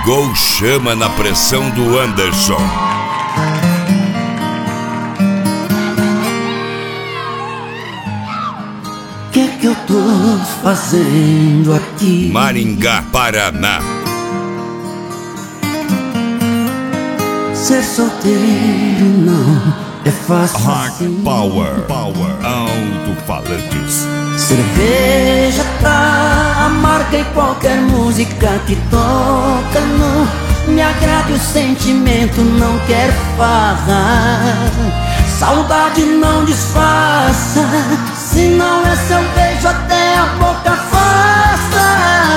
Ligou chama na pressão do Anderson. Que eu tô fazendo aqui? Maringá, Paraná. Ser solteiro não é fácil assim. Power alto-falantes. Cerveja tá amarga e qualquer música que toca não me agrada, o sentimento não quer farra. Saudade não disfarça, se não é seu beijo até a boca afasta.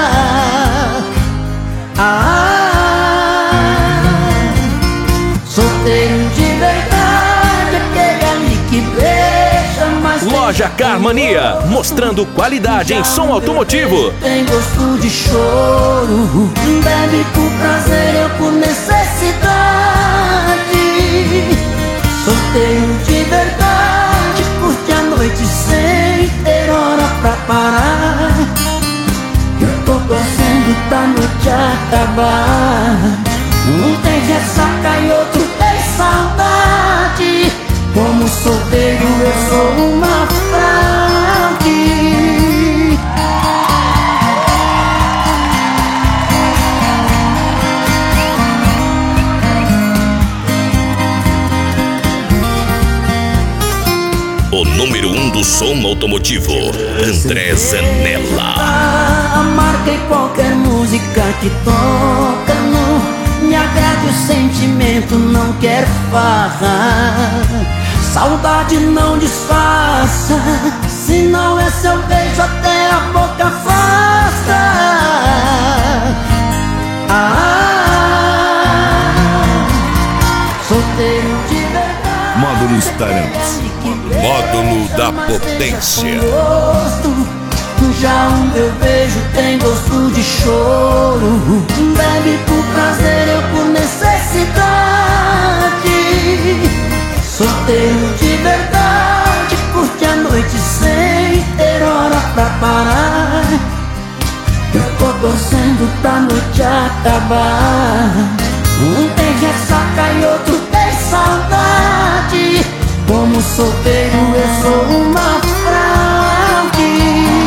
Solteiro de verdade, aquele ali que beija, mas Loja Carmania, mostrando qualidade em som automotivo. tem gosto de choro, bebe por prazer, eu por necessidade. Solteiro de verdade, curte a noite sem ter hora pra parar. Eu tô torcendo da noite acabar. Um tem ressaca e outro tem saudade. Como solteiro eu sou uma fraude. O número 1 do som automotivo, André Zanella. A marca em qualquer música que toca não me agrada, o sentimento não quer farra. Saudade não disfarça, se não é seu beijo até a boca afasta. Solteiro de verdade. Módulo Starams. Módulo da potência. Já o meu beijo tem gosto de choro, bebe por prazer, eu por necessidade. Solteiro de verdade, curte a noite sem ter hora pra parar. Eu tô torcendo pra noite acabar. Um tem ressaca e outro tem saudade. Como solteiro eu sou uma fraude.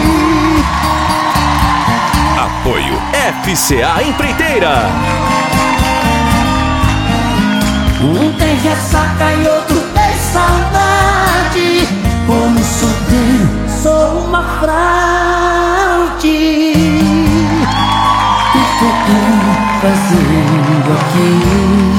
Apoio FCA Empreiteira. Um tem ressaca e outro tem saudade. Como solteiro sou uma fraude. O que eu tô fazendo aqui?